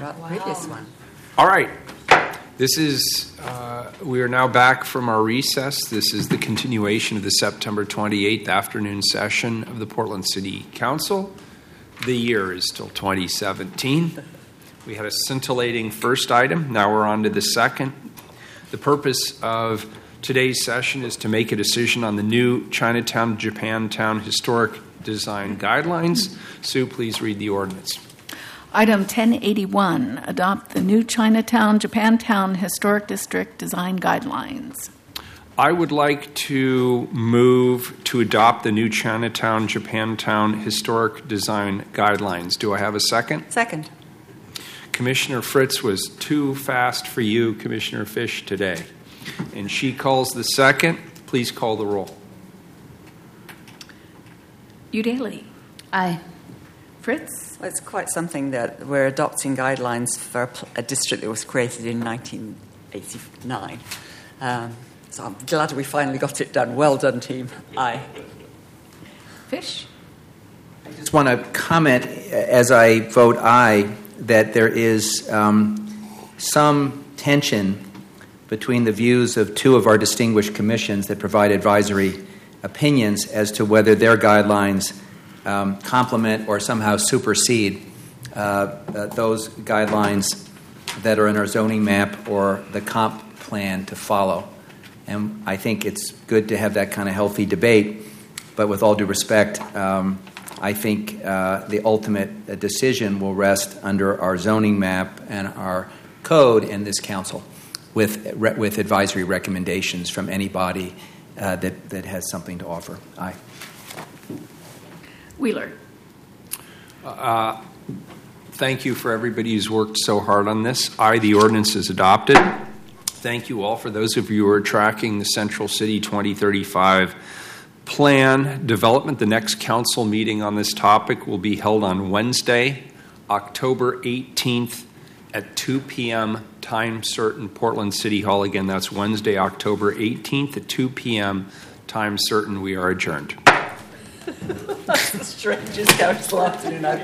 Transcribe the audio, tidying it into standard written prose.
about the previous one. All right. This is, we are now back from our recess. This is the continuation of the September 28th afternoon session of the Portland City Council. The year is still 2017. We had a scintillating first item. Now we're on to the second. The purpose of today's session is to make a decision on the new Chinatown, Japantown Historic Design Guidelines. Sue, please read the ordinance. Item 1081, adopt the new Chinatown, Japantown Historic District Design Guidelines. I would like to move to adopt the new Chinatown, Japantown Historic Design Guidelines. Do I have a second? Second. Commissioner Fritz was too fast for you, Commissioner Fish, today. And she calls the second. Please call the roll. Udaley. Aye. Fritz. Well, it's quite something that we're adopting guidelines for a district that was created in 1989. So I'm glad we finally got it done. Well done, team. Aye. Fish. I just want to comment, as I vote aye, that there is some tension between the views of two of our distinguished commissions that provide advisory opinions as to whether their guidelines complement or somehow supersede those guidelines that are in our zoning map or the comp plan to follow. And I think it's good to have that kind of healthy debate, but with all due respect, I think the ultimate decision will rest under our zoning map and our code in this council with advisory recommendations from any body that has something to offer. Aye. Wheeler. Thank you for everybody who's worked so hard on this. Aye, the ordinance is adopted. Thank you all. For those of you who are tracking the Central City 2035 plan development, the next council meeting on this topic will be held on Wednesday, October 18th at 2 p.m. time certain, Portland City Hall. Again, that's Wednesday, October 18th at 2 p.m. time certain. We are adjourned. That's the strangest council afternoon I've